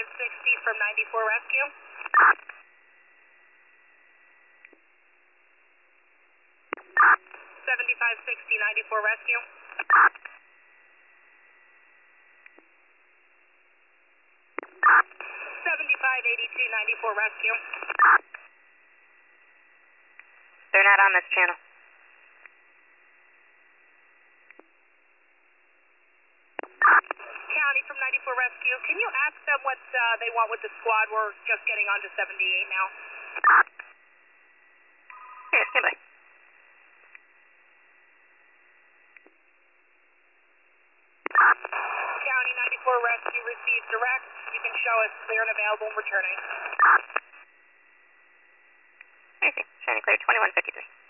7560 from 94 Rescue. 7560, 94 Rescue. 7582, 94 Rescue. They're not on this channel. County from 94 Rescue, can you ask them what they want with the squad? We're just getting onto 78 now. Here, stand by. County 94 Rescue received direct. You can show us clear and available and returning. Okay, showing clear, 2153.